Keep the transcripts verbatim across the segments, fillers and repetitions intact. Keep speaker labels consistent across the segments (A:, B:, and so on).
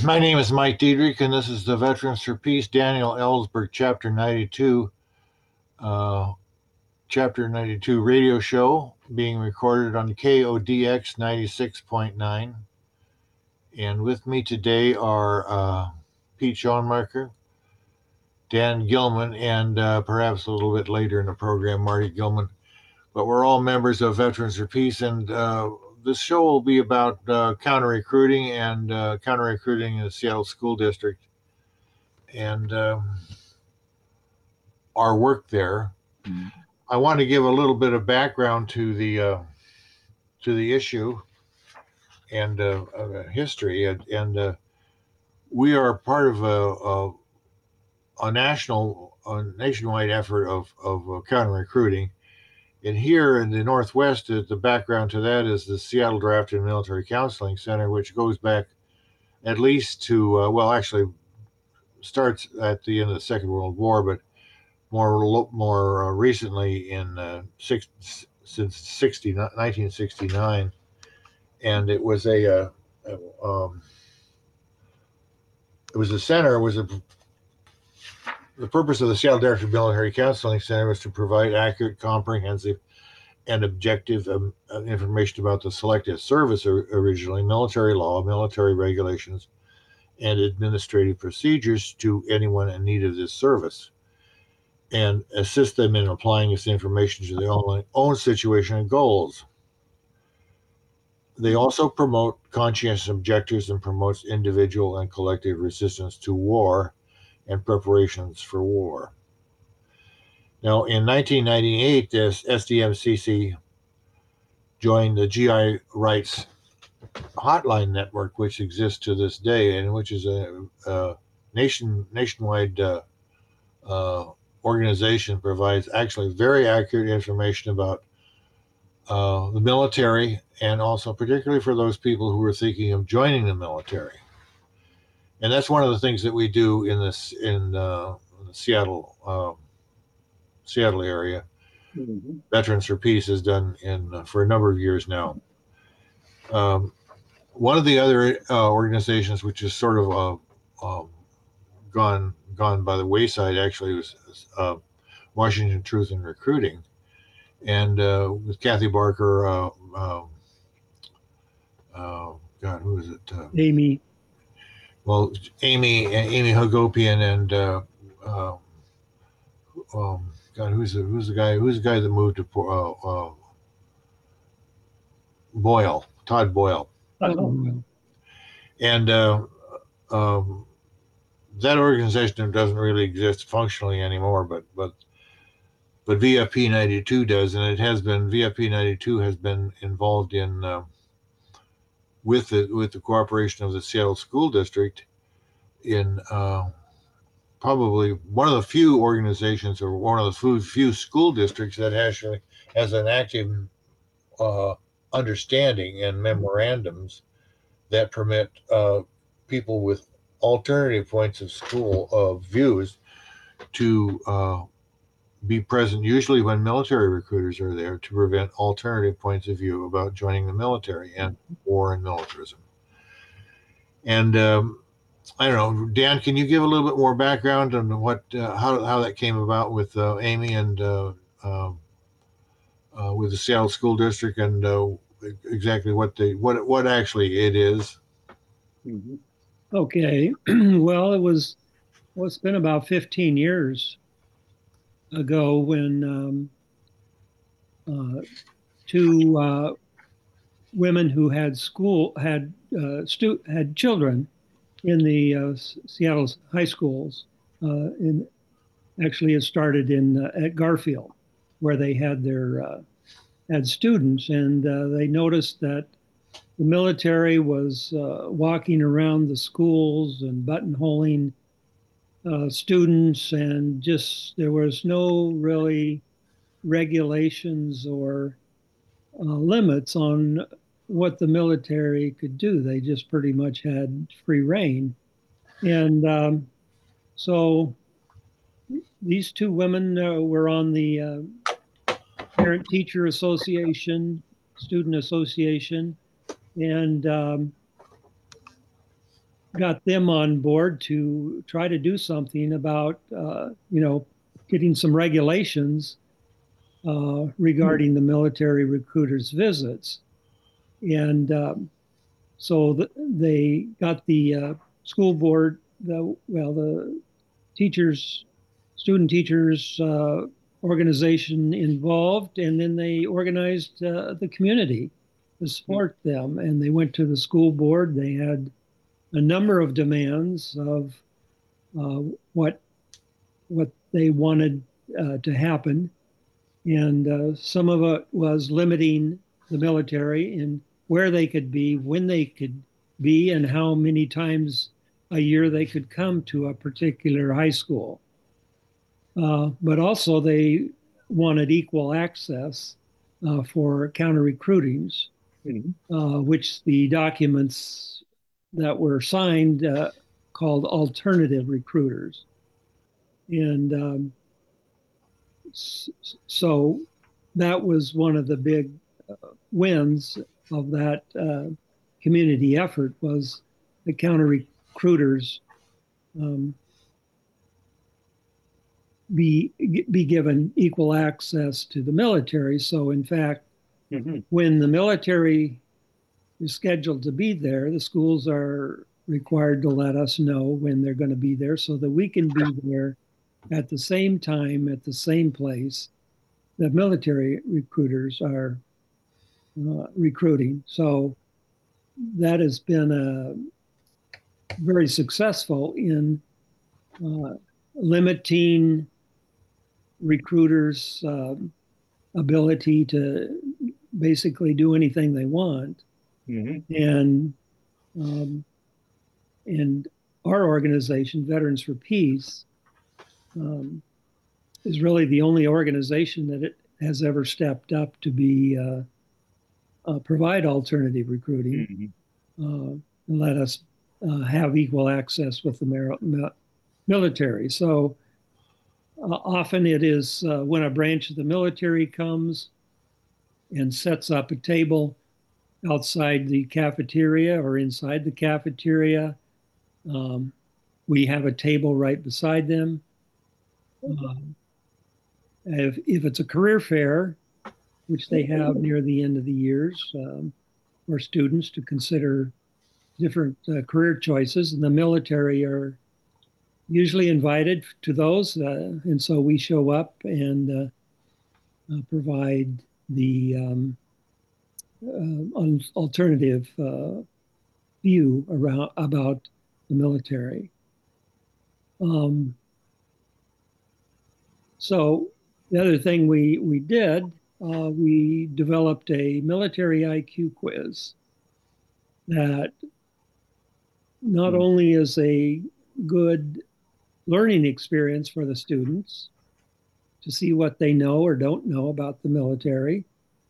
A: My name is Mike Diedrich, and this is the Veterans for Peace Daniel Ellsberg Chapter ninety-two, uh, Chapter ninety-two radio show being recorded on K O D X ninety-six point nine. And with me today are uh, Pete Schoenmaker, Dan Gilman, and uh, perhaps a little bit later in the program, Marty Gilman. But we're all members of Veterans for Peace, and uh, this show will be about uh, counter-recruiting and uh, counter-recruiting in the Seattle School District and um, our work there. Mm-hmm. I want to give a little bit of background to the uh, to the issue and uh, uh, history, and, and uh, we are part of a, a, a national, a nationwide effort of of uh, counter-recruiting. And here in the Northwest, uh, the background to that is the Seattle Draft and Military Counseling Center, which goes back at least to, uh, well, actually starts at the end of the Second World War, but more more uh, recently in uh, six, since sixty, nineteen sixty-nine. And it was a, uh, um, it was a center, it was a, the purpose of the Seattle Draft and Military Counseling Center was to provide accurate, comprehensive, and objective um, information about the selective service originally, military law, military regulations, and administrative procedures to anyone in need of this service, and assist them in applying this information to their own, own situation and goals. They also promote conscientious objectives and promotes individual and collective resistance to war and preparations for war. Now, in nineteen ninety-eight, this S D M C C joined the G I Rights Hotline Network, which exists to this day, and which is a, a nation nationwide uh, uh, organization, provides actually very accurate information about uh, the military, and also particularly for those people who are thinking of joining the military. And that's one of the things that we do in this in uh, the Seattle uh, Seattle area. Mm-hmm. Veterans for Peace has done in uh, for a number of years now. Um, one of the other uh, organizations, which is sort of uh, um, gone gone by the wayside, actually, was uh, Washington Truth in Recruiting, and uh, with Kathy Barker, uh, uh, uh, God, who is it? Uh,
B: Amy.
A: Well, Amy, Amy Hagopian, and uh, uh, um, God, who's the who's the guy? Who's the guy that moved to uh, uh, Boyle? Todd Boyle.
B: Oh.
A: And uh, um, that organization doesn't really exist functionally anymore, but but but V F P ninety-two does, and it has been V F P ninety-two has been involved in uh, with the with the cooperation of the Seattle School District in uh, probably one of the few organizations or one of the few, few school districts that actually has an active uh, understanding and memorandums that permit uh, people with alternative points of school of views to uh, be present, usually when military recruiters are there, to prevent alternative points of view about joining the military and war and militarism. And um, I don't know, Dan, can you give a little bit more background on what uh, how how that came about with uh, Amy and uh, uh, uh, with the Seattle School District, and uh, exactly what they what what actually it is?
B: Mm-hmm. Okay, well, it was well, it's been about fifteen years ago when um, uh, two uh, women who had school had uh, stu- had children in the uh, Seattle high schools. Uh, in actually, it started in uh, at Garfield, where they had their uh, had students, and uh, they noticed that the military was uh, walking around the schools and buttonholing uh, students, and just there was no really regulations or uh, limits on what the military could do. They just pretty much had free reign. And um, so these two women uh, were on the uh, Parent Teacher Association, Student Association, and um, got them on board to try to do something about, uh, you know, getting some regulations uh, regarding the military recruiters' visits. And um, so the, they got the uh, school board, the well, the teachers, student teachers uh, organization involved, and then they organized uh, the community to support them. And they went to the school board. They had a number of demands of uh, what what they wanted uh, to happen, and uh, some of it was limiting the military in where they could be, when they could be, and how many times a year they could come to a particular high school. Uh, but also they wanted equal access uh, for counter recruitings,
C: Mhm.
B: uh, which the documents that were signed uh, called alternative recruiters. And um, so that was one of the big uh, wins of that uh, community effort was the counter recruiters um, be be given equal access to the military. So in fact,
C: Mhm.
B: when the military is scheduled to be there, the schools are required to let us know when they're going to be there so that we can be there at the same time, at the same place that military recruiters are uh, recruiting. So that has been uh, very successful in uh, limiting recruiters' uh, ability to basically do anything they want.
C: Mhm.
B: And um, and our organization, Veterans for Peace, um, is really the only organization that it has ever stepped up to be uh, uh, provide alternative recruiting,
C: Mhm.
B: uh, and let us uh, have equal access with the mer- military. So uh, often it is uh, when a branch of the military comes and sets up a table outside the cafeteria or inside the cafeteria. Um, we have a table right beside them. Um, if, if it's a career fair, which they have near the end of the years, um, for students to consider different uh, career choices, and the military are usually invited to those. Uh, and so we show up and uh, uh, provide the um, uh, alternative uh, view around about the military. Um, so the other thing we we did, uh, we developed a military I Q quiz that not
C: Mhm.
B: only is a good learning experience for the students to see what they know or don't know about the military,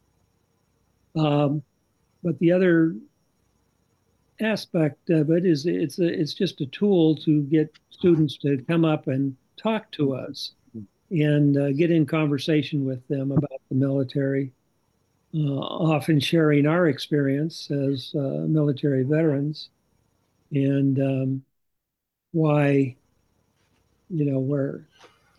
B: um, but the other aspect of it is it's a, it's just a tool to get students to come up and talk to us and uh, get in conversation with them about the military, uh, often sharing our experience as uh, military veterans and um, why, you know, where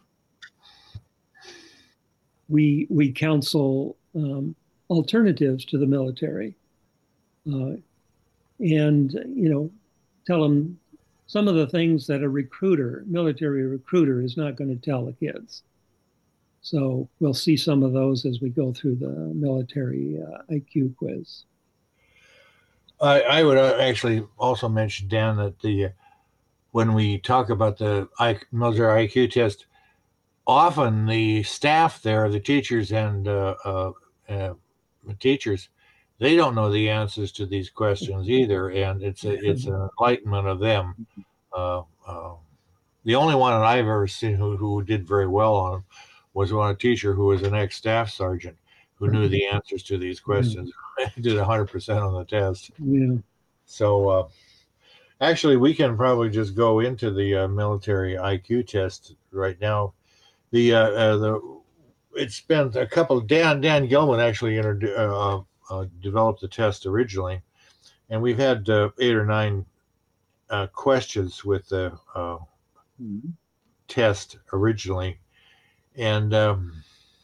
B: we we counsel um, alternatives to the military, uh, and you know, tell them some of the things that a recruiter, military recruiter, is not going to tell the kids. So we'll see some of those as we go through the military uh, I Q quiz.
A: I, I would uh, actually also mention, Dan, that the when we talk about the I, military I Q test, often the staff there, the teachers and uh, uh, uh, teachers, they don't know the answers to these questions either, and it's a, it's an enlightenment of them. Uh, uh, the only one that I've ever seen who, who did very well on them was one a teacher who was an ex-staff sergeant who knew the answers to these questions. He did one hundred percent on the test.
B: Yeah.
A: So uh, actually, we can probably just go into the uh, military I Q test right now. The uh, uh, the it's been a couple. Dan Dan Gilman actually introdu- uh, uh, developed the test originally, and we've had uh, eight or nine uh, questions with the uh,
C: Mhm.
A: test originally. And um,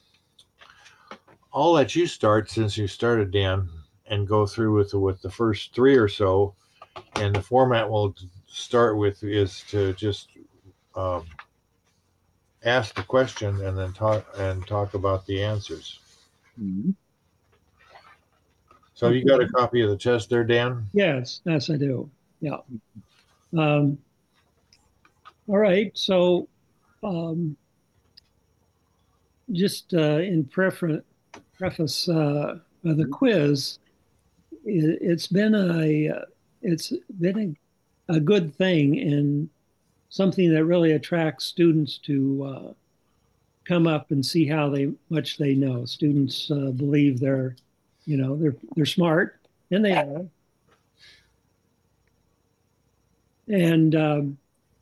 A: I'll let you start since you started, Dan, and go through with the, with the first three or so. And the format we'll start with is to just um, ask the question and then talk and talk about the answers.
C: Mhm.
A: So you got a copy of the test there, Dan?
B: Yes, yes, I do. Yeah. Um, all right. So, um, just uh, in prefer- preface uh, of the quiz, it, it's been a uh, it's been a, a good thing and something that really attracts students to uh, come up and see how they much they know. Students uh, believe they're, you know, they're they're smart, and they are. And um,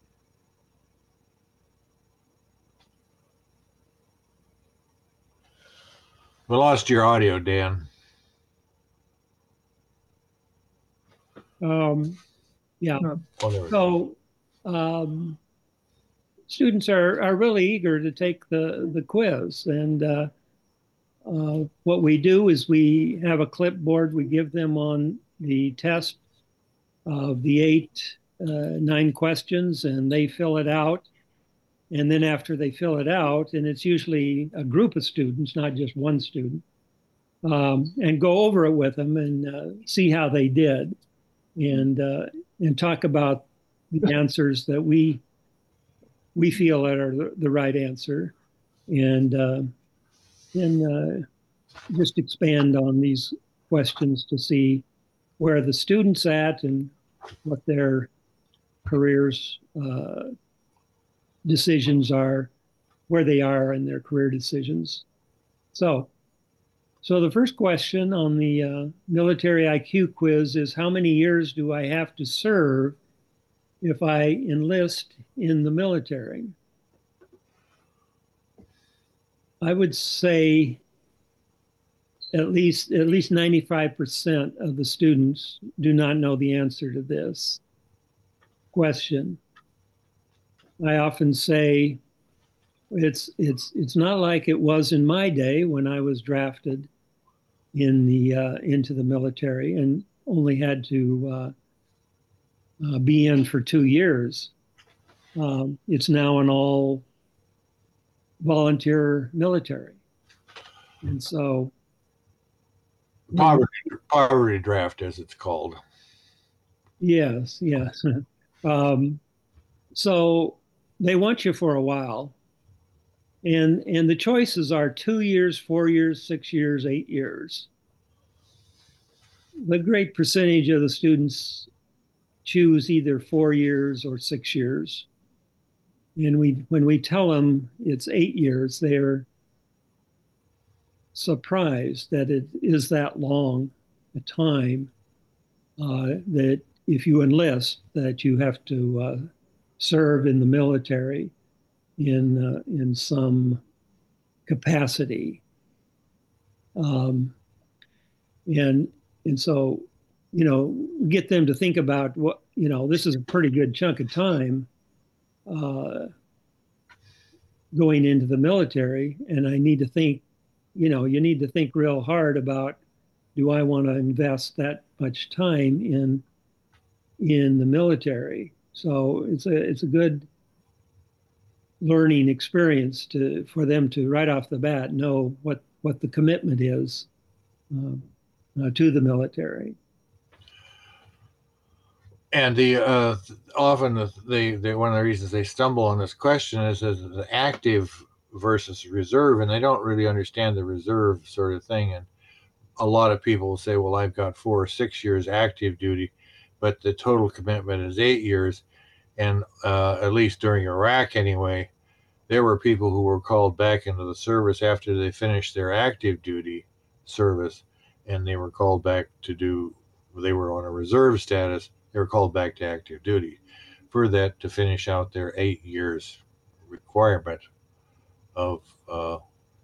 A: We lost your audio, Dan.
B: um, yeah,
A: Oh, there we go.
B: so um, students are are really eager to take the the quiz, and uh, uh, what we do is we have a clipboard we give them on the test of the eight uh, nine questions, and they fill it out. And then after they fill it out, and it's usually a group of students, not just one student, um, and go over it with them and uh, see how they did, and uh, and talk about the answers that we we feel that are the, the right answer, and uh, then uh, just expand on these questions to see where the students at and what their careers uh, decisions are, where they are in their career decisions. So, so the first question on the uh, military I Q quiz is how many years do I have to serve if I enlist in the military? I would say at least at least ninety-five percent of the students do not know the answer to this question. I often say it's it's it's not like it was in my day when I was drafted in the uh, into the military and only had to uh, uh, be in for two years. Um, it's now an all volunteer military, and so
A: Poverty, poverty draft, as it's called.
B: yes, yes. um, so they want you for a while, and and the choices are two years, four years, six years, eight years. The great percentage of the students choose either four years or six years. And we, when we tell them it's eight years, they're surprised that it is that long a time. Uh, that if you enlist, that you have to uh, serve in the military in uh, in some capacity. Um, and and so, you know, get them to think about what, you know, this is a pretty good chunk of time uh, going into the military, and I need to think, you know, you need to think real hard about, do I want to invest that much time in in the military? So it's a it's a good learning experience to for them to right off the bat know what what the commitment is uh, uh, to the military.
A: And the uh, often the, the, the one of the reasons they stumble on this question is, is the active versus reserve, and they don't really understand the reserve sort of thing. And a lot of people will say, "Well, I've got four or six years active duty, but the total commitment is eight years." And uh, at least during Iraq, anyway, there were people who were called back into the service after they finished their active duty service, and they were called back to do. They were on a reserve status. They were called back to active duty for that to finish out their eight years requirement of uh,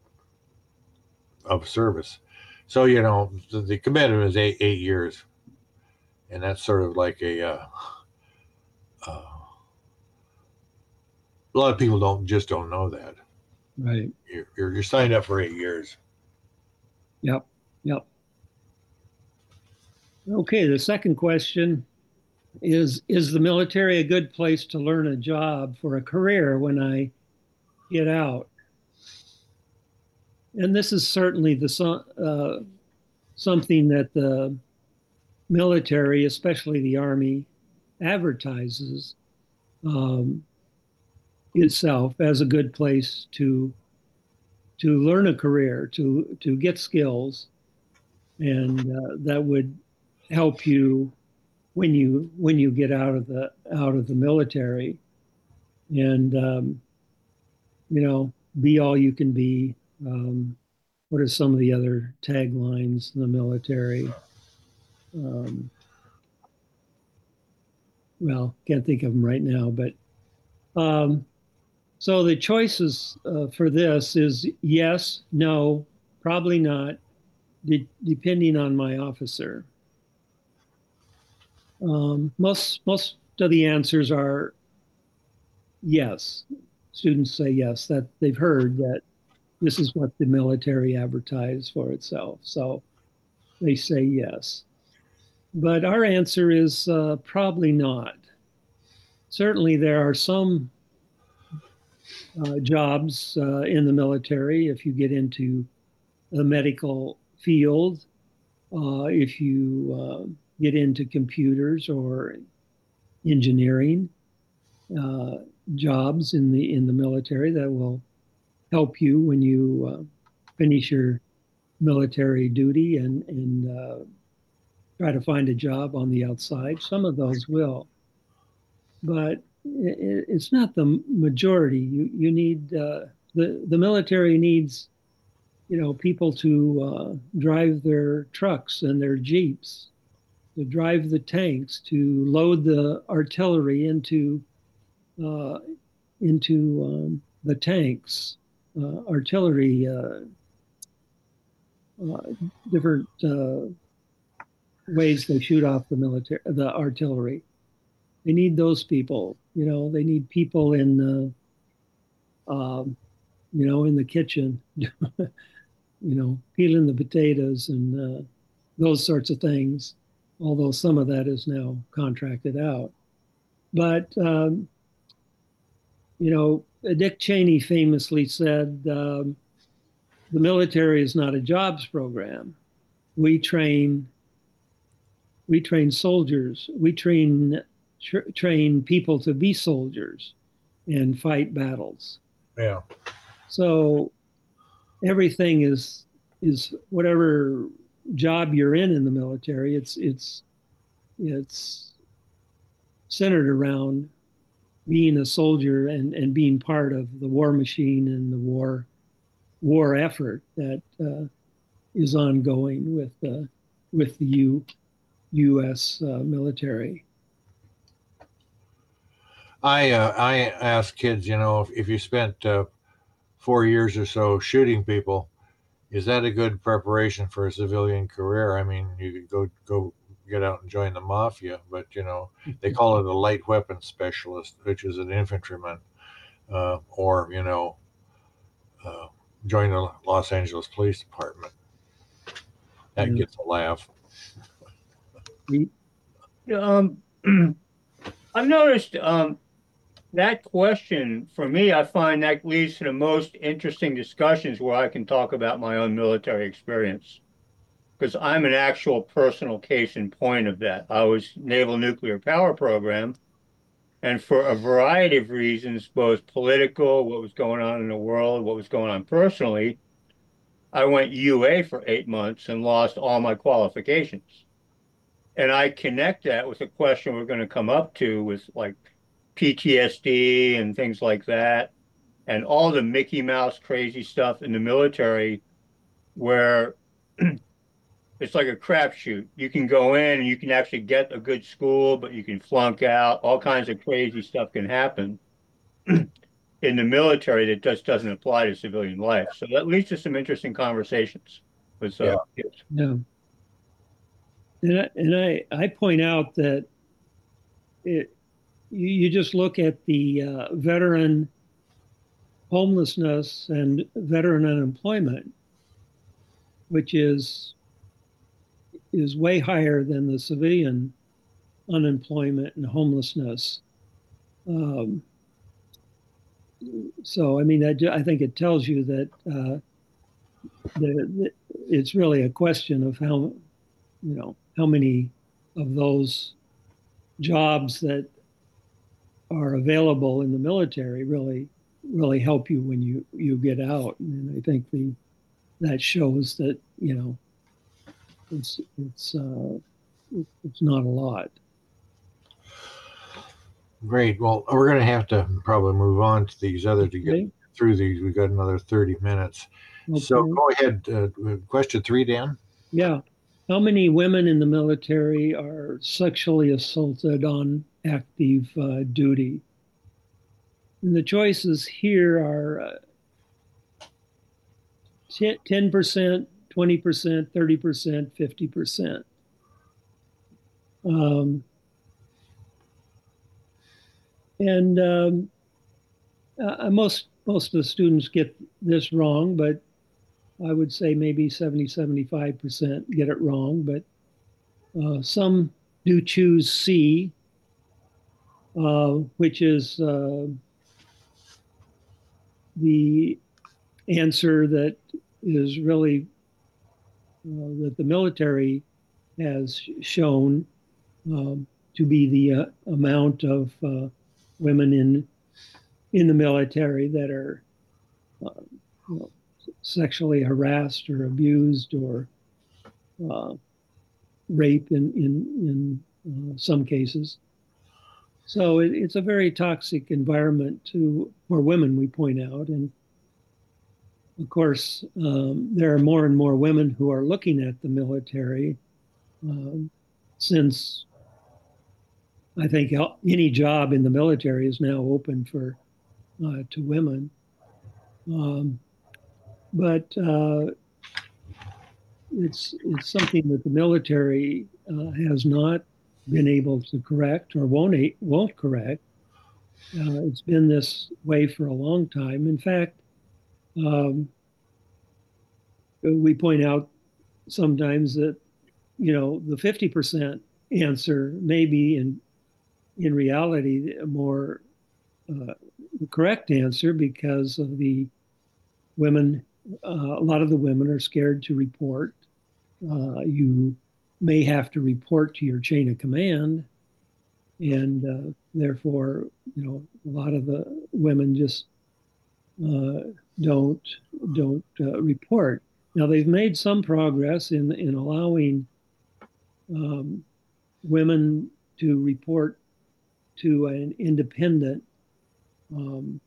A: of service. So you know the, the commitment is eight eight years, and that's sort of like a uh, uh, a lot of people don't just don't know that.
B: Right.
A: You're, you're, you're signed up for eight years.
B: Yep. Yep. Okay. The second question is, is the military a good place to learn a job for a career when I get out? And this is certainly the so- uh, something that the military, especially the Army, advertises um, itself as a good place to to learn a career, to to get skills, and uh, that would help you when you when you get out of the out of the military, and um, you know, be all you can be. Um, what are some of the other taglines in the military? Um, well, can't think of them right now, but um, so the choices uh, for this is yes, no, probably not, de- depending on my officer. Um, most most of the answers are yes. Students say yes, that they've heard that this is what the military advertised for itself. So they say yes. But our answer is uh, probably not. Certainly, there are some uh, jobs uh, in the military if you get into the medical field, uh, if you uh, get into computers or engineering uh, jobs in the in the military that will help you when you uh, finish your military duty and and uh, try to find a job on the outside. Some of those will, but it, it's not the majority. You you need uh, the the military needs, you know, people to uh, drive their trucks and their jeeps, to drive the tanks, to load the artillery into uh, into um, the tanks, uh, artillery, uh, uh, different uh, ways they shoot off the military, the artillery. They need those people. You know, they need people in, uh, um, you know, in the kitchen, you know, peeling the potatoes and uh, those sorts of things. Although some of that is now contracted out, but um, you know, Dick Cheney famously said, um, "The military is not a jobs program. We train, we train soldiers. We train tra- train people to be soldiers and fight battles."
A: Yeah.
B: So everything is is whatever job you're in in the military. It's it's it's centered around being a soldier and and being part of the war machine and the war war effort that uh, is ongoing with uh, with the U, U S uh, military.
A: I uh, I ask kids, you know, if, if you spent uh, four years or so shooting people, is that a good preparation for a civilian career? I mean, you could go go get out and join the mafia, but you know, they call it a light weapons specialist, which is an infantryman, uh, or you know, uh, join the Los Angeles Police Department. That
B: Yeah.
A: gets a laugh.
C: Um, I've noticed um, that question for me, I find that leads to the most interesting discussions where I can talk about my own military experience because I'm an actual personal case in point of that. I was Naval Nuclear Power Program, and for a variety of reasons, both political, what was going on in the world, what was going on personally, I went U A for eight months and lost all my qualifications. And I connect that with a question we're going to come up to with like P T S D and things like that, and all the Mickey Mouse crazy stuff in the military where it's like a crapshoot. You can go in and you can actually get a good school, but you can flunk out. All kinds of crazy stuff can happen in the military that just doesn't apply to civilian life. So that leads to some interesting conversations with
A: Yeah.
C: uh, kids.
B: Yeah. And I, and I, I point out that it, you, you just look at the uh, veteran homelessness and veteran unemployment, which is is way higher than the civilian unemployment and homelessness. Um, so, I mean, I, I think it tells you that uh, the, the, it's really a question of how, you know, how many of those jobs that are available in the military really really help you when you you get out. And I think the that shows that, you know, it's it's uh, it's not a lot.
A: Great. Well, we're going to have to probably move on to these other to get
B: Okay.
A: through these. We've got another thirty minutes. So
B: Okay.
A: go ahead. Uh, question three, Dan.
B: Yeah. How many women in the military are sexually assaulted on active uh, duty? And the choices here are uh, ten percent, twenty percent, thirty percent, fifty percent. Um, and um, uh, most most of the students get this wrong, but I would say maybe seventy, seventy-five percent get it wrong. But uh, some do choose C, uh, which is uh, the answer that is really uh, that the military has shown um, to be the uh, amount of uh, women in in the military that are uh, you know, sexually harassed or abused or uh, rape in in in uh, some cases. So it, it's a very toxic environment to for women, we point out, and of course um, there are more and more women who are looking at the military um, since I think any job in the military is now open for uh, to women. Um, but uh, it's it's something that the military uh, has not been able to correct or won't won't correct. Uh, it's been this way for a long time. In fact, um, we point out sometimes that, you know, the fifty percent answer may be in in reality a more uh, correct answer because of the women. Uh, a lot of the women are scared to report. Uh, you may have to report to your chain of command, and uh, therefore, you know, a lot of the women just uh, don't don't uh, report. Now they've made some progress in in allowing um, women to report to an independent um,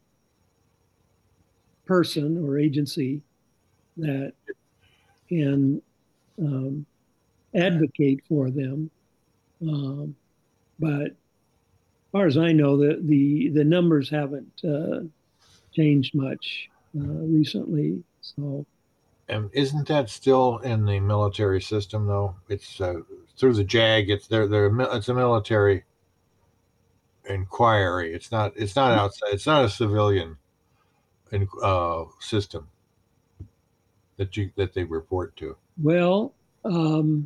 B: person or agency that can um, advocate for them. Um, but as far as I know, the the, the numbers haven't uh, changed much uh, recently. So,
A: And isn't that still in the military system though? It's uh, through the JAG. It's they're, they're, it's a military inquiry. It's not it's not outside. It's not a civilian in, uh, system that you that they report to.
B: well, um,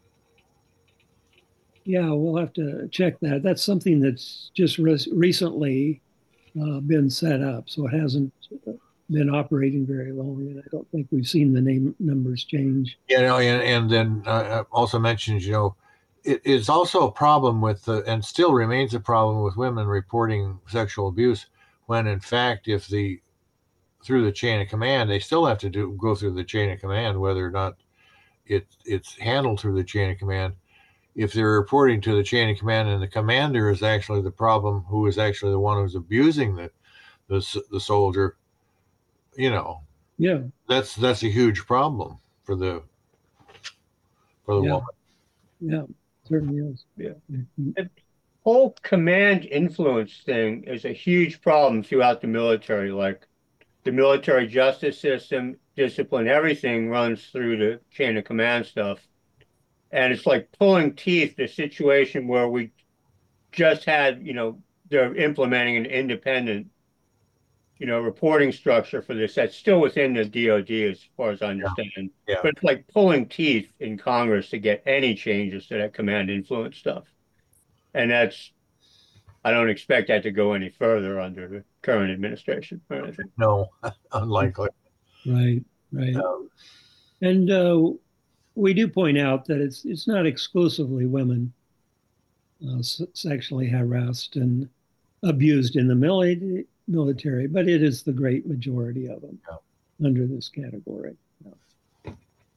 B: yeah, we'll have to check that. That's something that's just re- recently uh, been set up, so it hasn't been operating very long, and I don't think we've seen the name numbers change.
A: You know, and, and then uh, also mentions, you know, it, it's also a problem with, uh, and still remains a problem with women reporting sexual abuse when, in fact, if the through the chain of command, they still have to do go through the chain of command, whether or not it it's handled through the chain of command. If they're reporting to the chain of command and the commander is actually the problem, who is actually the one who's abusing the the, the soldier, you know,
B: Yeah,
A: that's that's a huge problem for the for the
B: yeah,
A: woman.
B: yeah, certainly is.
C: Yeah.
B: Mhm.
C: The whole command influence thing is a huge problem throughout the military. Like the military justice system, discipline, everything runs through the chain of command stuff. And it's like pulling teeth, the situation where we just had, you know, they're implementing an independent, you know, reporting structure for this that's still within the D O D as far as I understand.
A: Yeah.
C: But it's like pulling teeth in Congress to get any changes to that command influence stuff. And that's, I don't expect that to go any further under the current administration or anything.
A: No, unlikely.
B: Right, right.
A: Um,
B: And uh, we do point out that it's it's not exclusively women uh, s- sexually harassed and abused in the mili- military, but it is the great majority of them
A: Yeah.
B: under this category. Yeah.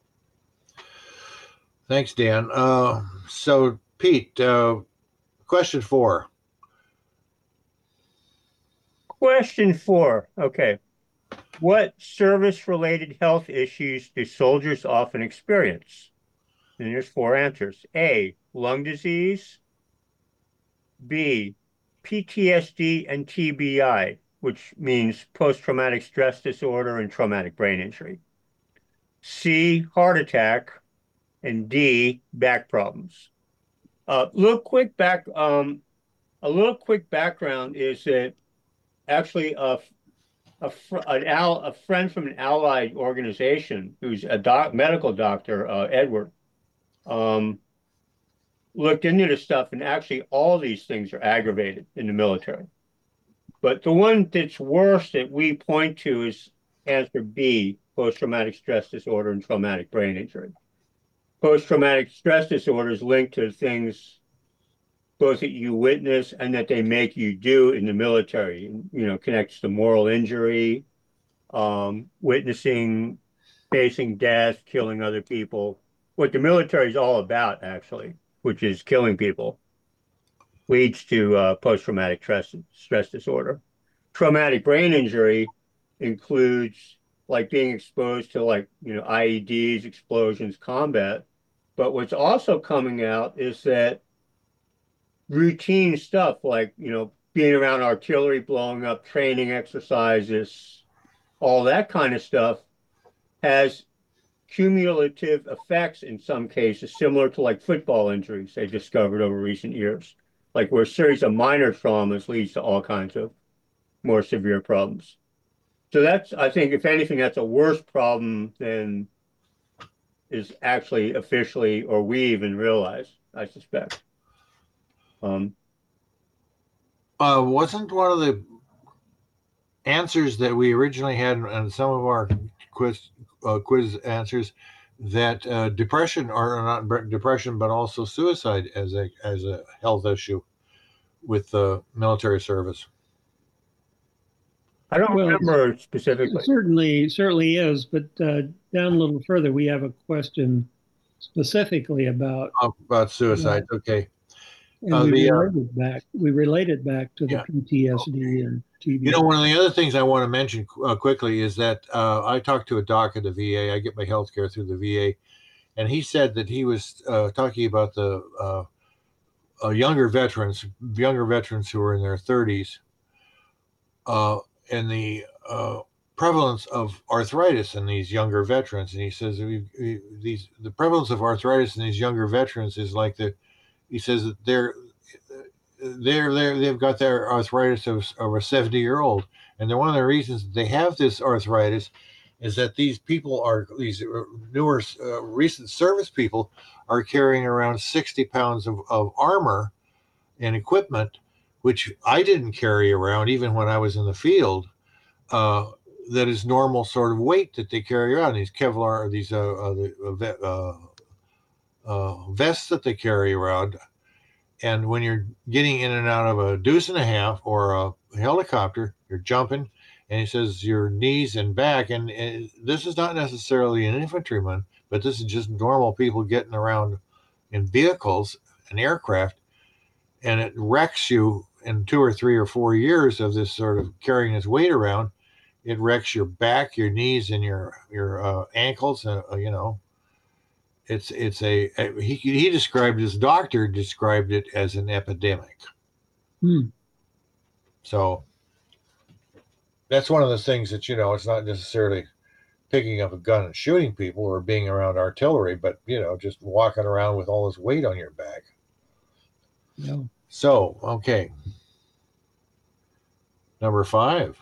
A: Thanks, Dan. Uh, so, Pete, uh, question four.
C: Question four. Okay. What service-related health issues do soldiers often experience? And there's four answers. A, lung disease. B, P T S D and T B I, which means post-traumatic stress disorder and traumatic brain injury. C, heart attack. And D, back problems. A uh, little quick back, um, a little quick background is that actually a a, fr an al a friend from an allied organization who's a doc medical doctor, uh, Edward, um, looked into this stuff, and actually all these things are aggravated in the military. But the one that's worse that we point to is answer B, post-traumatic stress disorder and traumatic brain injury. Post-traumatic stress disorder is linked to things both that you witness and that they make you do in the military. You know, connects to moral injury, um, witnessing, facing death, killing other people. What the military is all about, actually, which is killing people, leads to uh, post-traumatic stress, stress disorder. Traumatic brain injury includes like being exposed to like, you know, I E Ds, explosions, combat. But what's also coming out is that routine stuff like, you know, being around artillery, blowing up, training exercises, all that kind of stuff has cumulative effects in some cases, similar to like football injuries they discovered over recent years, like where a series of minor traumas leads to all kinds of more severe problems. So that's, I think, if anything, that's a worse problem than is actually officially, or we even realize, I suspect. Um,
A: Uh, wasn't one of the answers that we originally had in some of our quiz uh, quiz answers that uh, depression, or not depression, but also suicide as a as a health issue with the military service?
C: I don't
B: Well,
C: remember
B: it
C: specifically.
B: certainly certainly is, but uh, down a little further, we have a question specifically about,
A: Oh, about suicide. Okay.
B: and
A: Uh,
B: we
A: the uh,
B: related back we related back to the
A: yeah.
B: P T S D and T B I.
A: You know, one of the other things I want to mention uh, quickly is that uh, I talked to a doc at the V A. I get my health care through the V A, and he said that he was uh, talking about the uh, uh, younger veterans, younger veterans who are in their thirties, uh, and the uh, prevalence of arthritis in these younger veterans. And he says we, we, these the prevalence of arthritis in these younger veterans is like the. He says that they're they're, they're they've got their arthritis of, of a seventy year old, and they're one of the reasons they have this arthritis is that these people are these newer uh, recent service people are carrying around sixty pounds of, of armor and equipment, which I didn't carry around even when I was in the field. Uh, that is normal sort of weight that they carry around, these Kevlar, these uh, uh, uh, uh, vests that they carry around. And when you're getting in and out of a deuce and a half or a helicopter, you're jumping, and he says your knees and back. And, and this is not necessarily an infantryman, but this is just normal people getting around in vehicles and aircraft. And it wrecks you in two or three or four years of this sort of carrying this weight around. It wrecks your back, your knees, and your your uh, ankles. Uh, you know, it's it's a, a he he described his doctor described it as an epidemic.
B: Hmm.
A: So that's one of the things that, you know, it's not necessarily picking up a gun and shooting people or being around artillery, but, you know, just walking around with all this weight on your back.
B: Yeah.
A: So, okay. Number five.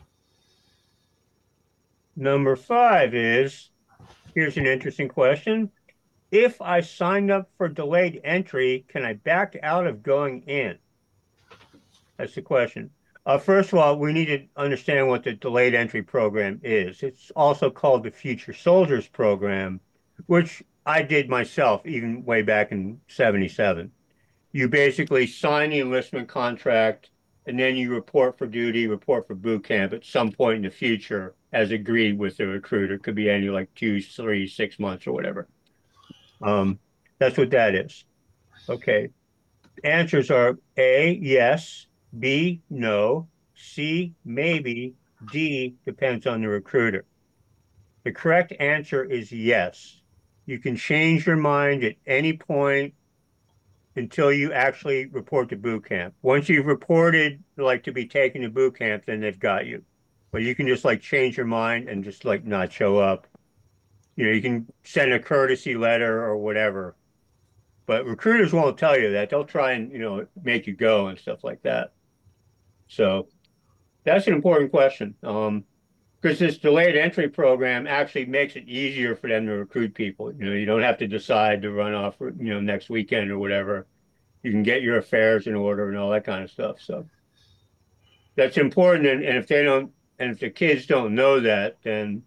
C: Number five is, here's an interesting question. If I signed up for delayed entry, can I back out of going in? That's the question. Uh, first of all, we need to understand what the delayed entry program is. It's also called the Future Soldiers Program, which I did myself even way back in seventy-seven. You basically sign the enlistment contract and then you report for duty, report for boot camp at some point in the future as agreed with the recruiter. It could be any like two, three, six months or whatever. Um, that's what that is. Okay. Answers are A, yes, B, no, C, maybe, D, depends on the recruiter. The correct answer is yes. You can change your mind at any point until you actually report to boot camp. Once you've reported like to be taken to boot camp, then they've got you. But you can just like change your mind and just like not show up. You know, you can send a courtesy letter or whatever. But recruiters won't tell you that. They'll try and, you know, make you go and stuff like that. So that's an important question. Um, because this delayed entry program actually makes it easier for them to recruit people. You know, you don't have to decide to run off, you know, next weekend or whatever. You can get your affairs in order and all that kind of stuff. So that's important. And, and if they don't, and if the kids don't know that, then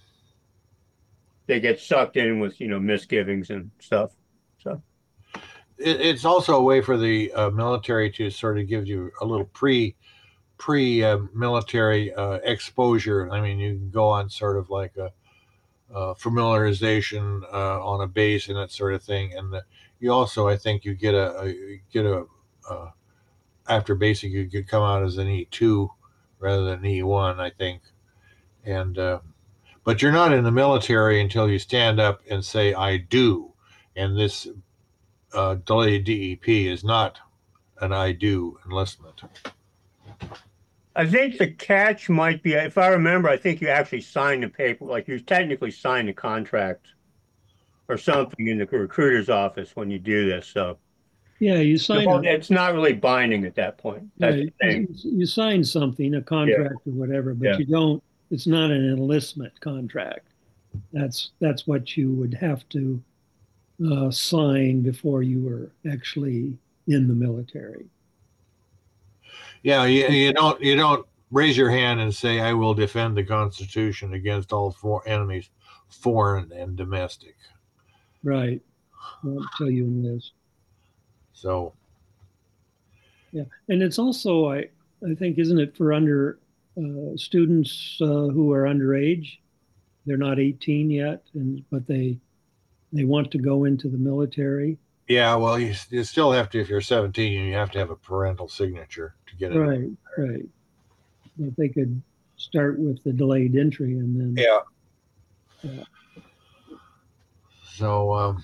C: they get sucked in with, you know, misgivings and stuff. So
A: It, it's also a way for the uh, military to sort of give you a little pre pre uh, military uh, exposure. I mean, you can go on sort of like a, a familiarization uh, on a base and that sort of thing. And the, you also, I think, you get a, a get a uh, after basic, you could come out as an E two rather than E one, I think. And uh, but you're not in the military until you stand up and say, "I do," and this uh, delayed D E P is not an I do enlistment.
C: I think the catch might be, if I remember, I think you actually signed the paper, like you technically signed the contract or something in the recruiter's office when you do this. So
B: Yeah, you sign a,
C: it's not really binding at that point.
B: yeah,
C: That's the thing.
B: you, you sign something, a contract or whatever, but
C: Yeah.
B: you don't. It's not an enlistment contract. That's that's what you would have to uh, sign before you were actually in the military.
A: Yeah, you, you don't you don't raise your hand and say, "I will defend the Constitution against all four enemies, foreign and domestic."
B: Right. I'll tell you enlist.
A: So
B: Yeah, and it's also I I think isn't it for under uh, students uh, who are underage? They're not eighteen yet, and but they they want to go into the military.
A: yeah, well, you, you still have to, if you're seventeen, you have to have a parental signature to get it.
B: Right, right. But they could start with the delayed entry and then.
A: Yeah.
B: Yeah.
A: So, um,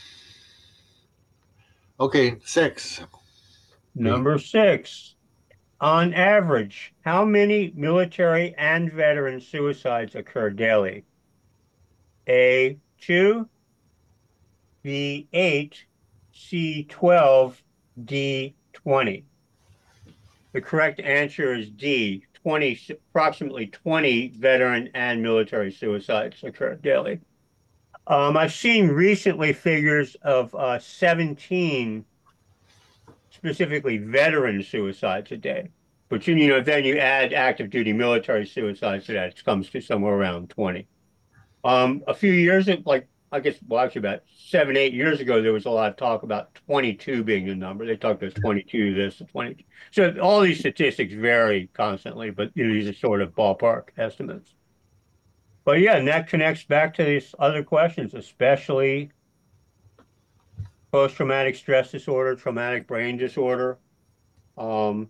A: okay, six.
C: Number six, on average, how many military and veteran suicides occur daily? A, two, B, eight, C, twelve, D, twenty. The correct answer is D, twenty, approximately twenty veteran and military suicides occur daily. Um, I've seen recently figures of uh, seventeen specifically veteran suicides a day. But you know, then you add active duty military suicides to that, it comes to somewhere around twenty. Um, a few years, like I guess, well, actually about seven, eight years ago, there was a lot of talk about twenty-two being the number. They talked about twenty-two, this, twenty-two. So all these statistics vary constantly, but you know, these are sort of ballpark estimates. But yeah, and that connects back to these other questions, especially post-traumatic stress disorder, traumatic brain disorder. Um,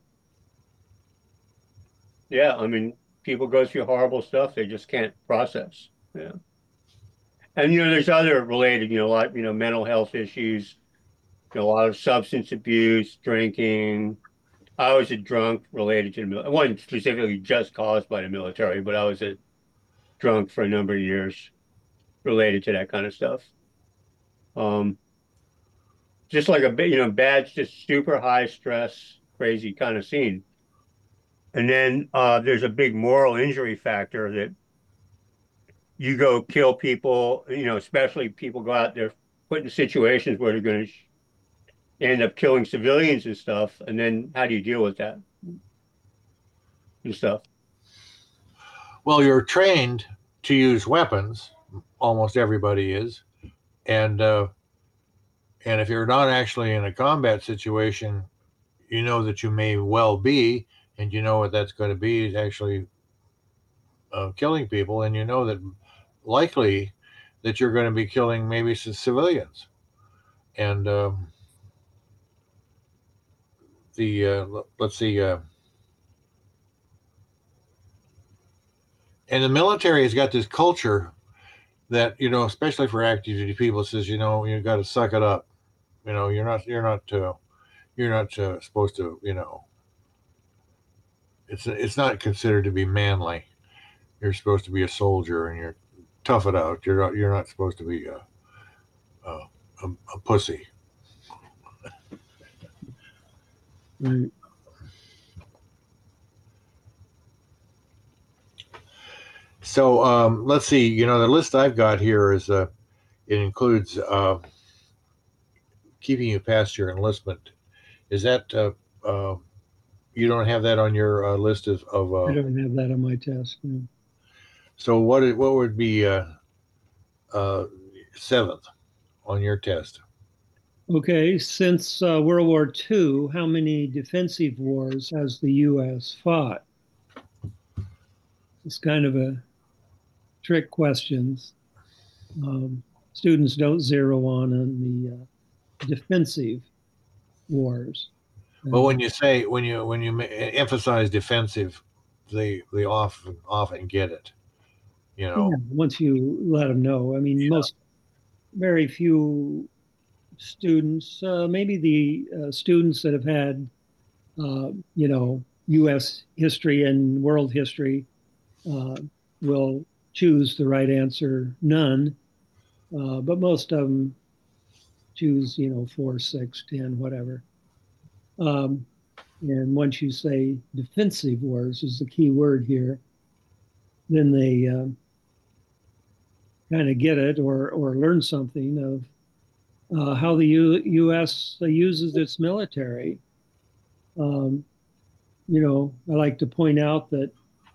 C: yeah, I mean, people go through horrible stuff they just can't process. Yeah. And, you know, there's other related, you know, a lot, you know, mental health issues, you know, a lot of substance abuse, drinking. I was a drunk related to the military. It wasn't specifically just caused by the military, but I was a drunk for a number of years related to that kind of stuff. Um, just like a bit, you know, bad, just super high stress, crazy kind of scene. And then uh, there's a big moral injury factor that you go kill people, you know, especially people go out there put in situations where they're going to end up killing civilians and stuff. And then how do you deal with that and stuff?
A: Well, you're trained to use weapons. Almost everybody is, and uh, and if you're not actually in a combat situation, you know that you may well be, and you know what that's going to be is actually uh, killing people, and you know that likely that you're going to be killing maybe some civilians. And um, the uh, let's see, uh, and the military has got this culture that, you know, especially for active duty people, says, you know, you got to suck it up. You know, you're not you're not uh, you're not uh, supposed to, you know, it's it's not considered to be manly. You're supposed to be a soldier, and you're tough it out. You're not, you're not supposed to be a a, a, a pussy.
B: Right.
A: So um, let's see. You know, the list I've got here is uh, it includes uh, keeping you past your enlistment. Is that uh, uh, you don't have that on your uh, list of, of uh,
B: I don't have that on my test. No.
A: so what it- what would be uh, uh, seventh on your test?
B: Okay, since uh, World War Two, how many defensive wars has the U S fought? It's kind of a trick questions. Um, students don't zero on on the uh, defensive wars.
A: Well, when you say when you when you ma- emphasize defensive, they they often often get it. You know.
B: Yeah, once you let them know, I mean,
A: Yeah.
B: most very few students, uh, maybe the uh, students that have had, uh, you know, U S history and world history uh, will choose the right answer, none. Uh, but most of them choose, you know, four, six, ten, whatever. Um, and once you say defensive wars is the key word here, then they uh, kind of get it or or learn something of uh, how the U- U.S. uses its military. Um, you know, I like to point out that,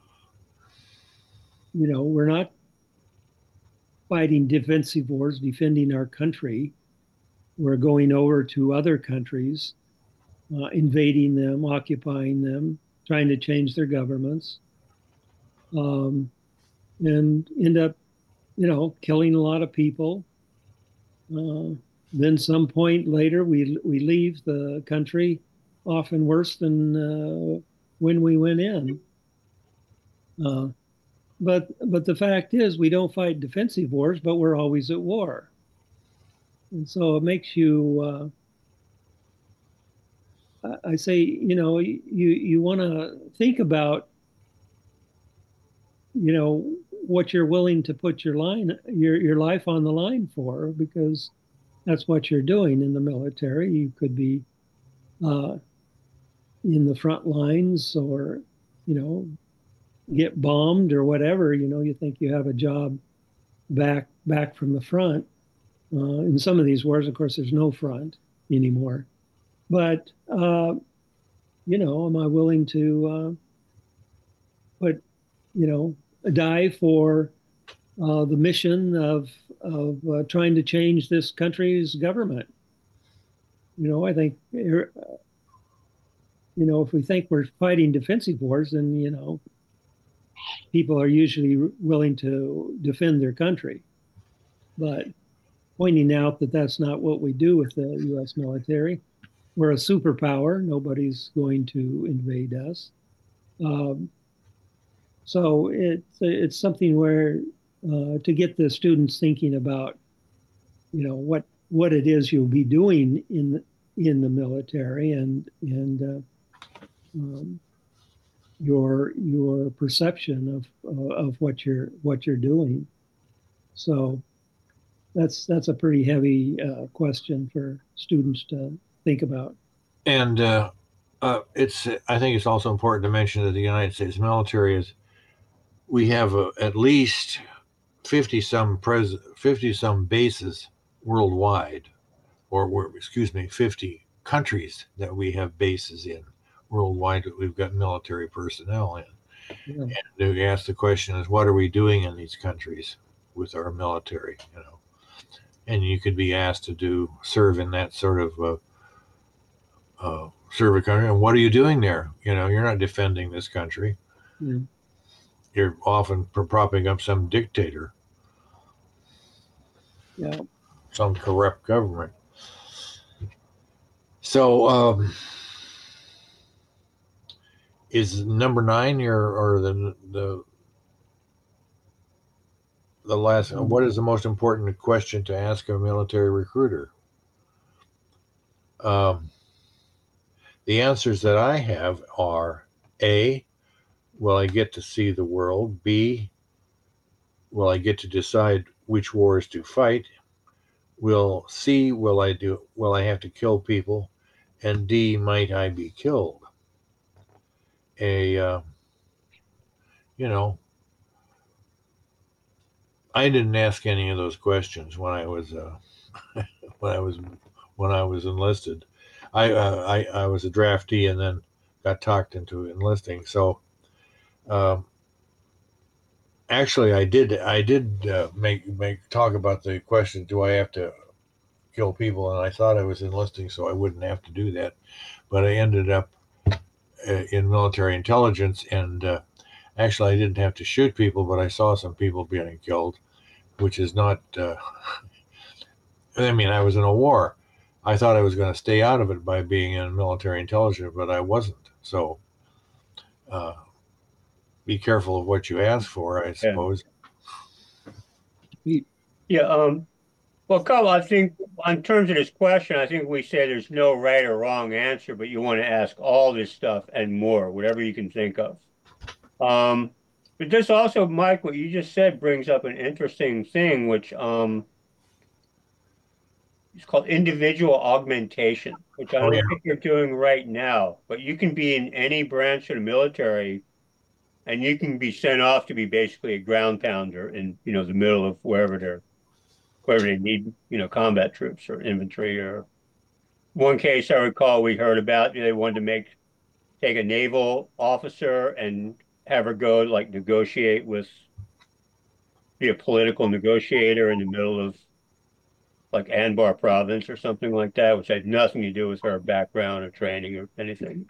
B: you know, we're not fighting defensive wars, defending our country. We're going over to other countries, uh, invading them, occupying them, trying to change their governments, um, and end up, you know, killing a lot of people. Uh, then some point later, we we leave the country, often worse than uh, when we went in. Uh, but but the fact is, we don't fight defensive wars, but we're always at war, and so it makes you. Uh, I say, you know, you you want to think about, you know, what you're willing to put your line your your life on the line for, because that's what you're doing in the military. You could be uh, in the front lines, or, you know, get bombed or whatever. You know, you think you have a job back back from the front. Uh, in some of these wars, of course, there's no front anymore. But uh, you know, am I willing to uh, put, you know, die for uh, the mission of of uh, trying to change this country's government? You know, I think, you know, if we think we're fighting defensive wars, then, you know, people are usually willing to defend their country. But pointing out that that's not what we do with the U S military. We're a superpower. Nobody's going to invade us. Um, so it's it's something where uh, to get the students thinking about, you know, what what it is you'll be doing in in the military, and and uh, um, your your perception of uh, of what you're what you're doing. So that's that's a pretty heavy uh, question for students to think about.
A: And uh, uh, it's I think it's also important to mention that the United States military is we have uh, at least fifty some pres fifty some bases worldwide, or we're, excuse me, fifty countries that we have bases in worldwide that we've got military personnel in.
B: Yeah.
A: And to ask the question is, what are we doing in these countries with our military? You know, and you could be asked to do serve in that sort of uh, uh, serve a country. And what are you doing there? You know, you're not defending this country.
B: Yeah.
A: You're often propping up some dictator,
B: Yeah.
A: some corrupt government. So, um, is number nine your or the the the last?
B: Um,
A: What is the most important question to ask a military recruiter? Um, the answers that I have are: A, will I get to see the world? B, will I get to decide which wars to fight? Will C, will I do? Will I have to kill people? And D, might I be killed? A, uh, you know, I didn't ask any of those questions when I was uh, when I was when I was enlisted. I, uh, I I was a draftee and then got talked into enlisting. So um, actually, I did I did uh, make make talk about the question: do I have to kill people? And I thought I was enlisting, so I wouldn't have to do that. But I ended up uh, in military intelligence, and uh, actually, I didn't have to shoot people, but I saw some people being killed, which is not. Uh, I mean, I was in a war. I thought I was going to stay out of it by being in military intelligence, but I wasn't. So uh, be careful of what you ask for, I suppose.
C: Yeah. Um, well, Carl, I think in terms of this question, I think we say there's no right or wrong answer, but you want to ask all this stuff and more, whatever you can think of. Um, but this also, Mike, what you just said brings up an interesting thing, which um, is called individual augmentation, which I
A: Oh, yeah.
C: don't think you're doing right now, but you can be in any branch of the military and you can be sent off to be basically a ground pounder in, you know, the middle of wherever they're, wherever they need, you know, combat troops or infantry. Or one case I recall we heard about, they wanted to make, take a naval officer and have her go like negotiate with, be a political negotiator in the middle of like Anbar province or something like that, which had nothing to do with her background or training or anything.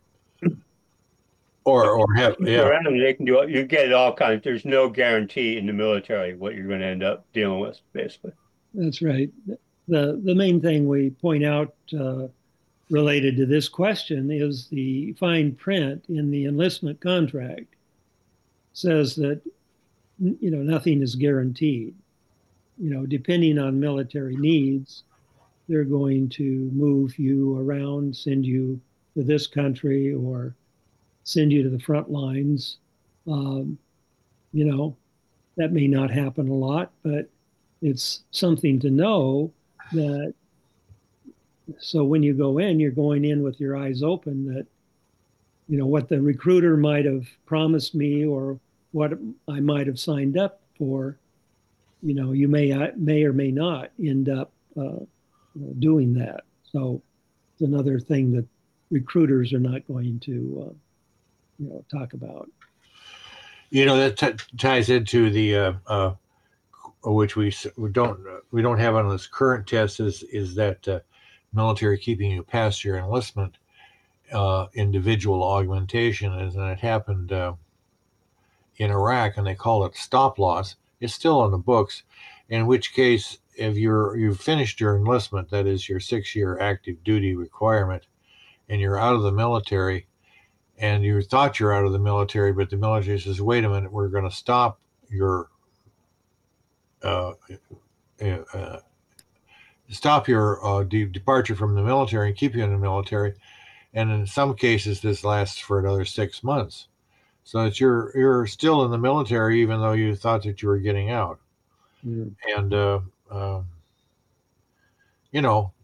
A: Or, or have, yeah.
C: Around, they can do, you get it all kinds. There's no guarantee in the military what you're going to end up dealing with, basically.
B: That's right. The the main thing we point out uh, related to this question is the fine print in the enlistment contract says that you know nothing is guaranteed. You know, depending on military needs, they're going to move you around, send you to this country, or send you to the front lines. Um, you know, that may not happen a lot, but it's something to know that. So when you go in, you're going in with your eyes open that, you know, what the recruiter might have promised me or what I might have signed up for, you know, you may may or may not end up uh, doing that. So it's another thing that recruiters are not going to, uh, you know, talk about.
A: You know, that t- ties into the uh, uh, which we, we don't we don't have on this current test is is that uh, military keeping you past your enlistment, uh, individual augmentation, and it happened uh, in Iraq, and they call it stop loss. It's still on the books, in which case, if you're you've finished your enlistment, that is your six-year active duty requirement, and you're out of the military, and you thought you're out of the military, but the military says, wait a minute, we're going to stop your uh, uh, stop your uh, de- departure from the military and keep you in the military. And in some cases, this lasts for another six months. So that you're you're still in the military, even though you thought that you were getting out.
B: Mm.
A: And uh, uh, you know,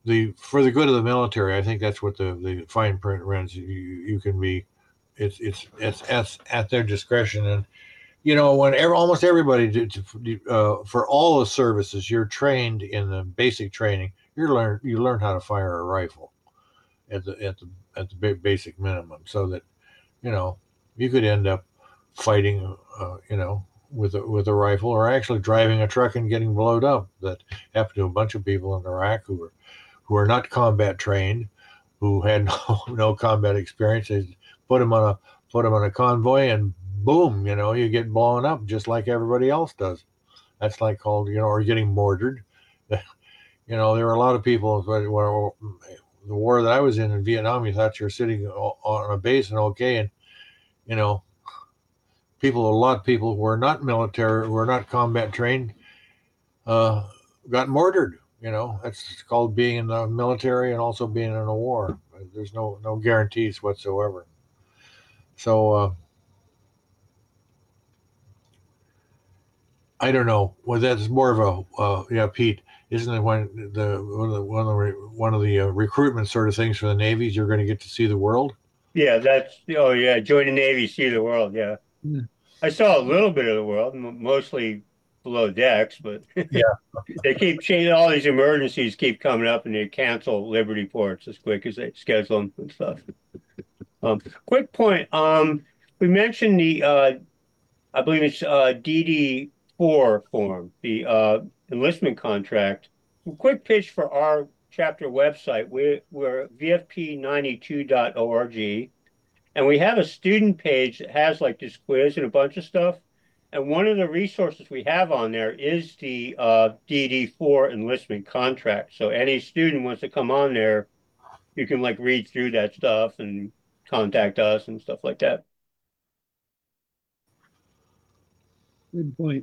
A: the for the good of the military, I think that's what the, the fine print runs. You, you can be, it's it's it's at, at their discretion, and you know when every, almost everybody did, uh, for all the services, you're trained in the basic training. You learn you learn how to fire a rifle at the at the at the basic minimum, so that you know you could end up fighting, uh, you know, with a, with a rifle, or actually driving a truck and getting blowed up. That happened to a bunch of people in Iraq who were who are not combat trained, who had no, no combat experience. They put them on a put them on a convoy, and boom, you know, you get blown up just like everybody else does. That's like called, you know, or getting mortared. You know, there were a lot of people where, where the war that I was in in Vietnam, you thought you were sitting on a base and okay, and you know, people, a lot of people who were not military, who were not combat trained, uh, got mortared. You know, that's called being in the military and also being in a war. There's no no guarantees whatsoever. So uh, I don't know. Well, that's more of a uh, yeah, Pete. Isn't it when the one of the one of the, one of the uh, recruitment sort of things for the navies? You're going to get to see the world.
C: Yeah, that's oh yeah, join the Navy, see the world. Yeah,
B: Yeah.
C: I saw a little bit of the world, mostly below decks, but
A: Yeah.
C: they keep changing. All these emergencies keep coming up, and they cancel Liberty ports as quick as they schedule them and stuff. Um, quick point. Um, we mentioned the uh, I believe it's uh, D D four form, the uh, enlistment contract. Quick pitch for our chapter website. We're, we're V F P ninety-two dot org, and we have a student page that has like this quiz and a bunch of stuff. And one of the resources we have on there is the uh, D D four enlistment contract. So any student wants to come on there, you can like read through that stuff and contact us and stuff like that.
B: Good point.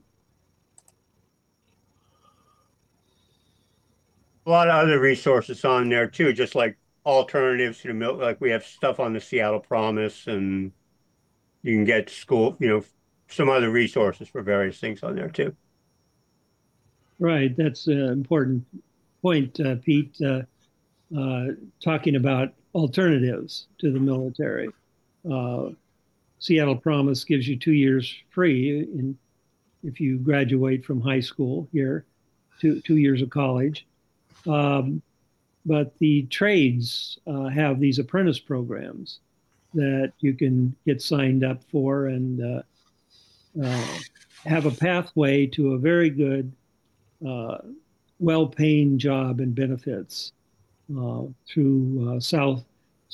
C: A lot of other resources on there too, just like alternatives to the milk. Like we have stuff on the Seattle Promise, and you can get school, you know, some other resources for various things on there too.
B: Right. That's an important point, uh, Pete, uh, uh, talking about alternatives to the military. Uh, Seattle Promise gives you two years free in, if you graduate from high school here, two, two years of college. Um, but the trades uh, have these apprentice programs that you can get signed up for and uh, uh, have a pathway to a very good, uh, well-paying job and benefits uh, through uh, South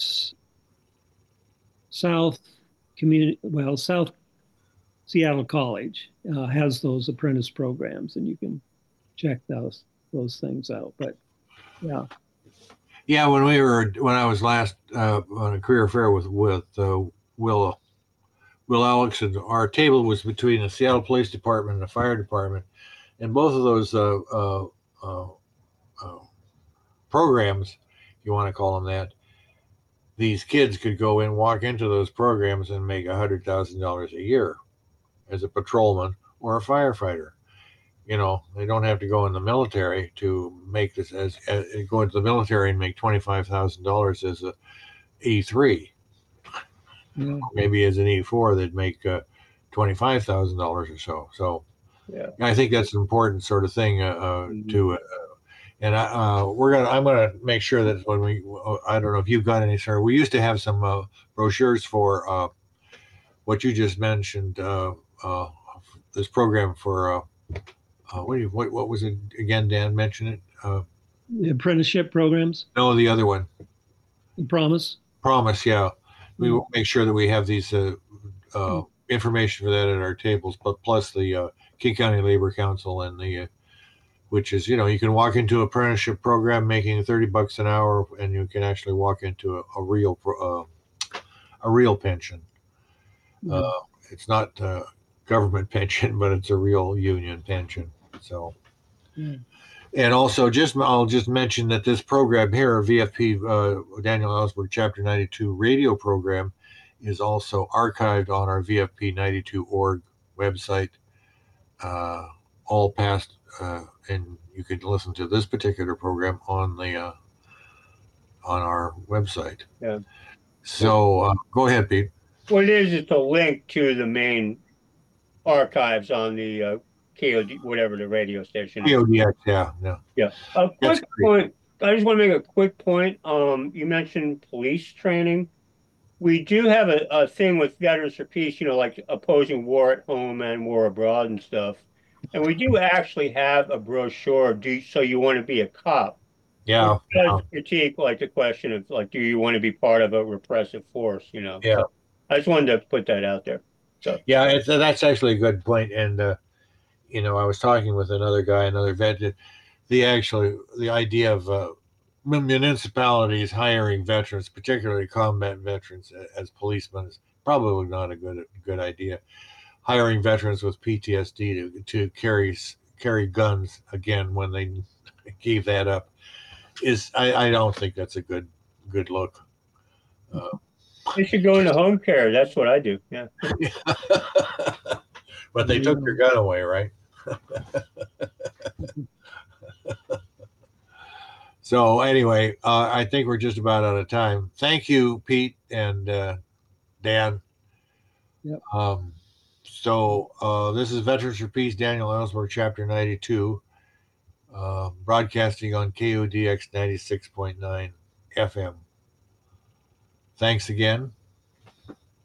B: South Community, well, South Seattle College uh, has those apprentice programs, and you can check those those things out. But yeah,
A: yeah. When we were when I was last uh, on a career fair with with uh, Will Will Alex, and our table was between the Seattle Police Department and the Fire Department, and both of those uh, uh, uh, uh, programs, if you want to call them that, these kids could go in, walk into those programs, and make a hundred thousand dollars a year as a patrolman or a firefighter. You know, they don't have to go in the military to make this as, as go into the military and make twenty-five thousand dollars as a E three.
B: yeah.
A: Maybe as an E four, they'd make uh, twenty-five thousand dollars or so. So
C: Yeah.
A: I think that's an important sort of thing uh, uh,
C: Mhm.
A: to, uh, and I, uh, we're gonna. I'm gonna make sure that when we, I don't know if you've got any, sir. We used to have some uh, brochures for uh, what you just mentioned. Uh, uh, this program for uh, uh, what, do you, what what was it again? Dan mentioned it. Uh,
B: The apprenticeship programs,
A: no, the other one.
B: the Promise.
A: Promise. Yeah, we
B: Mm.
A: will make sure that we have these uh, uh, information for that at our tables, but plus the uh, King County Labor Council and the. Uh, which is, you know, you can walk into an apprenticeship program making thirty bucks an hour, and you can actually walk into a, a real uh, a real pension.
B: Mm.
A: Uh, it's not a government pension, but it's a real union pension. So,
B: Yeah.
A: and also just I'll just mention that this program here, V F P uh, Daniel Ellsberg Chapter ninety-two radio program, is also archived on our V F P ninety-two dot org website. Uh, all past, uh, and you can listen to this particular program on the uh, on our website.
C: Yeah.
A: So uh, go ahead, Pete.
C: What it is, it's a link to the main archives on the uh, K O D, whatever the radio station is.
A: K O D X, yeah, yeah.
C: Yeah. A
A: That's
C: quick
A: great.
C: point. I just want to make a quick point. Um, you mentioned police training. We do have a, a thing with Veterans for Peace, you know, like opposing war at home and war abroad and stuff. And we do actually have a brochure, do so you want to be a cop?
A: Yeah,
C: Which does critique like the question of like, do you want to be part of a repressive force, you know?
A: yeah,
C: So I just wanted to put that out there. So
A: yeah. It's, that's actually a good point. And uh, you know, I was talking with another guy, another vet. The actually the idea of uh, municipalities hiring veterans, particularly combat veterans, as policemen is probably not a good good idea. Hiring veterans with P T S D to to carry carry guns again when they gave that up is I, I don't think that's a good good look. Uh,
C: you should go into home care. That's what I do. Yeah.
A: but they took their gun away, right? So anyway, uh, I think we're just about out of time. Thank you, Pete and uh, Dan.
B: Yep.
A: Um, so uh, this is Veterans for Peace, Daniel Ellsberg, Chapter ninety-two, uh, broadcasting on K O D X ninety-six point nine F M. Thanks again.